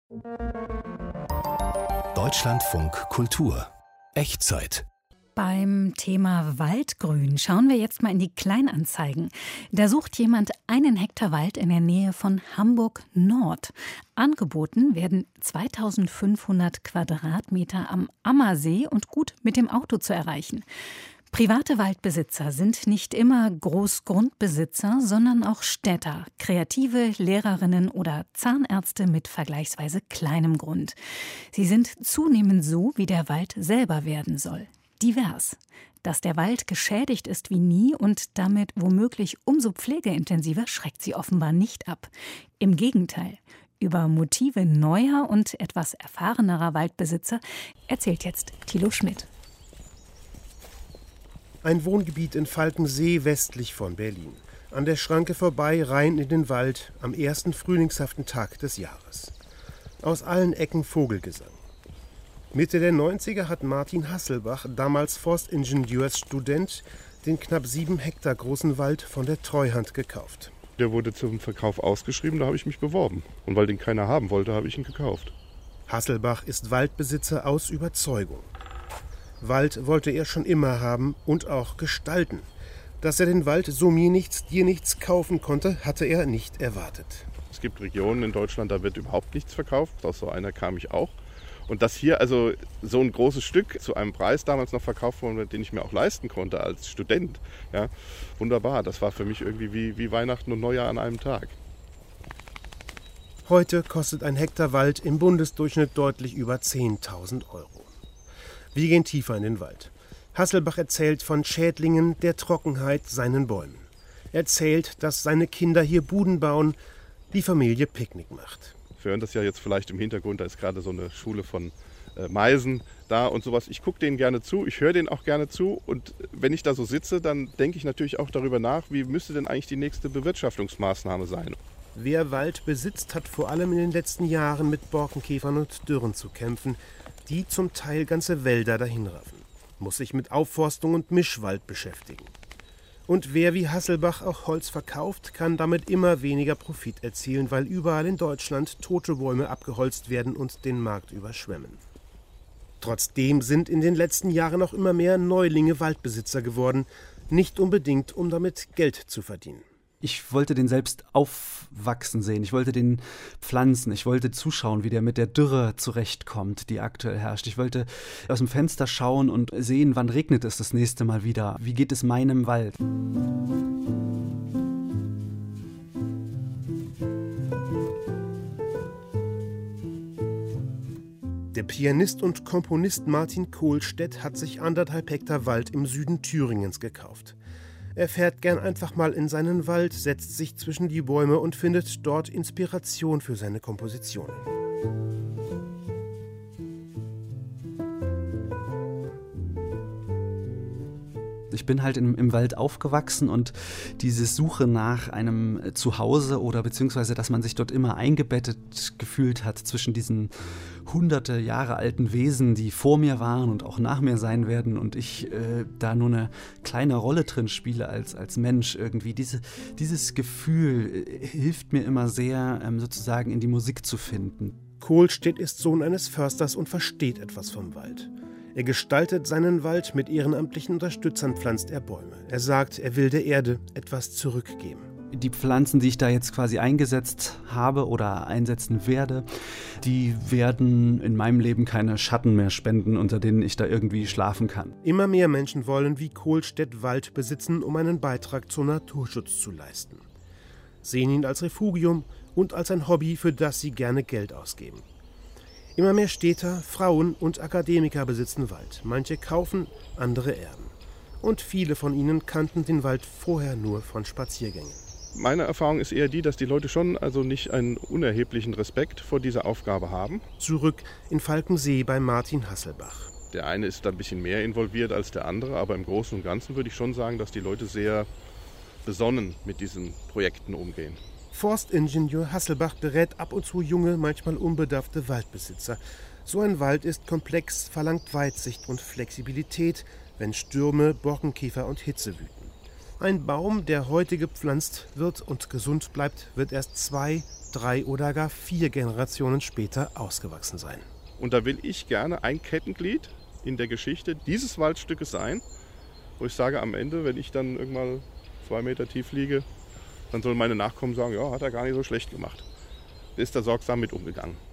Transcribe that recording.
Deutschlandfunk Kultur. Echtzeit. Beim Thema Waldgrün schauen wir jetzt mal in die Kleinanzeigen. Da sucht jemand 1 Hektar Wald in der Nähe von Hamburg Nord. Angeboten werden 2500 Quadratmeter am Ammersee und gut mit dem Auto zu erreichen. Private Waldbesitzer sind nicht immer Großgrundbesitzer, sondern auch Städter, Kreative, Lehrerinnen oder Zahnärzte mit vergleichsweise kleinem Grund. Sie sind zunehmend so, wie der Wald selber werden soll. Divers. Dass der Wald geschädigt ist wie nie und damit womöglich umso pflegeintensiver, schreckt sie offenbar nicht ab. Im Gegenteil. Über Motive neuer und etwas erfahrenerer Waldbesitzer erzählt jetzt Thilo Schmidt. Ein Wohngebiet in Falkensee westlich von Berlin. An der Schranke vorbei, rein in den Wald, am ersten frühlingshaften Tag des Jahres. Aus allen Ecken Vogelgesang. Mitte der 90er hat Martin Hasselbach, damals Forstingenieursstudent, den knapp 7 Hektar großen Wald von der Treuhand gekauft. Der wurde zum Verkauf ausgeschrieben, da habe ich mich beworben. Und weil den keiner haben wollte, habe ich ihn gekauft. Hasselbach ist Waldbesitzer aus Überzeugung. Wald wollte er schon immer haben und auch gestalten. Dass er den Wald so mir nichts, dir nichts kaufen konnte, hatte er nicht erwartet. Es gibt Regionen in Deutschland, da wird überhaupt nichts verkauft. Aus so einer kam ich auch. Und dass hier also so ein großes Stück zu einem Preis damals noch verkauft wurde, den ich mir auch leisten konnte als Student, ja, wunderbar. Das war für mich irgendwie wie Weihnachten und Neujahr an einem Tag. Heute kostet 1 Hektar Wald im Bundesdurchschnitt deutlich über 10.000 €. Wir gehen tiefer in den Wald. Hasselbach erzählt von Schädlingen, der Trockenheit, seinen Bäumen. Er erzählt, dass seine Kinder hier Buden bauen, die Familie Picknick macht. Wir hören das ja jetzt vielleicht im Hintergrund, da ist gerade so eine Schule von Meisen da und sowas. Ich gucke denen gerne zu, ich höre denen auch gerne zu und wenn ich da so sitze, dann denke ich natürlich auch darüber nach, wie müsste denn eigentlich die nächste Bewirtschaftungsmaßnahme sein. Wer Wald besitzt, hat vor allem in den letzten Jahren mit Borkenkäfern und Dürren zu kämpfen, die zum Teil ganze Wälder dahinraffen, muss sich mit Aufforstung und Mischwald beschäftigen. Und wer wie Hasselbach auch Holz verkauft, kann damit immer weniger Profit erzielen, weil überall in Deutschland tote Bäume abgeholzt werden und den Markt überschwemmen. Trotzdem sind in den letzten Jahren auch immer mehr Neulinge Waldbesitzer geworden, nicht unbedingt, um damit Geld zu verdienen. Ich wollte den selbst aufwachsen sehen, ich wollte den pflanzen, ich wollte zuschauen, wie der mit der Dürre zurechtkommt, die aktuell herrscht. Ich wollte aus dem Fenster schauen und sehen, wann regnet es das nächste Mal wieder. Wie geht es meinem Wald? Der Pianist und Komponist Martin Kohlstedt hat sich 1,5 Hektar Wald im Süden Thüringens gekauft. Er fährt gern einfach mal in seinen Wald, setzt sich zwischen die Bäume und findet dort Inspiration für seine Kompositionen. Ich bin halt im Wald aufgewachsen und diese Suche nach einem Zuhause oder beziehungsweise, dass man sich dort immer eingebettet gefühlt hat zwischen diesen hunderte Jahre alten Wesen, die vor mir waren und auch nach mir sein werden und ich da nur eine kleine Rolle drin spiele als Mensch irgendwie. Dieses Gefühl hilft mir immer sehr, sozusagen in die Musik zu finden. Kohlstedt ist Sohn eines Försters und versteht etwas vom Wald. Er gestaltet seinen Wald, mit ehrenamtlichen Unterstützern pflanzt er Bäume. Er sagt, er will der Erde etwas zurückgeben. Die Pflanzen, die ich da jetzt quasi eingesetzt habe oder einsetzen werde, die werden in meinem Leben keine Schatten mehr spenden, unter denen ich da irgendwie schlafen kann. Immer mehr Menschen wollen wie Kohlstedt Wald besitzen, um einen Beitrag zum Naturschutz zu leisten. Sehen ihn als Refugium und als ein Hobby, für das sie gerne Geld ausgeben. Immer mehr Städter, Frauen und Akademiker besitzen Wald. Manche kaufen, andere erben. Und viele von ihnen kannten den Wald vorher nur von Spaziergängen. Meine Erfahrung ist eher die, dass die Leute schon also nicht einen unerheblichen Respekt vor dieser Aufgabe haben. Zurück in Falkensee bei Martin Hasselbach. Der eine ist da ein bisschen mehr involviert als der andere, aber im Großen und Ganzen würde ich schon sagen, dass die Leute sehr besonnen mit diesen Projekten umgehen. Forstingenieur Hasselbach berät ab und zu junge, manchmal unbedarfte Waldbesitzer. So ein Wald ist komplex, verlangt Weitsicht und Flexibilität, wenn Stürme, Borkenkäfer und Hitze wüten. Ein Baum, der heute gepflanzt wird und gesund bleibt, wird erst 2, 3 oder gar 4 Generationen später ausgewachsen sein. Und da will ich gerne ein Kettenglied in der Geschichte dieses Waldstückes sein, wo ich sage, am Ende, wenn ich dann irgendwann 2 Meter tief liege, dann sollen meine Nachkommen sagen, ja, hat er gar nicht so schlecht gemacht. Der ist da sorgsam mit umgegangen.